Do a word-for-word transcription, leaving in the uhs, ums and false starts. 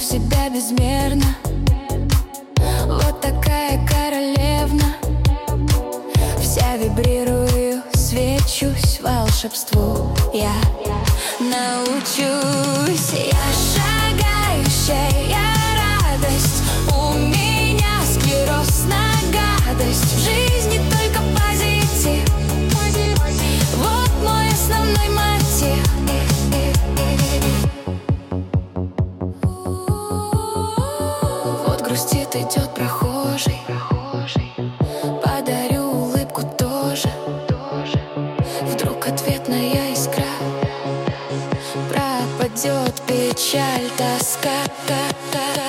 себя безмерно. Вот такая королевна. Вся вибрирую, свечусь волшебству. Я научусь. Я шагающая радость. У меня склероз на гадость. В жизни только позитив. Вот мой основной мотив. Вот грустит, идет прохожий. Подарю улыбку тоже. Вдруг ответная искра. Пропадет печаль, тоска.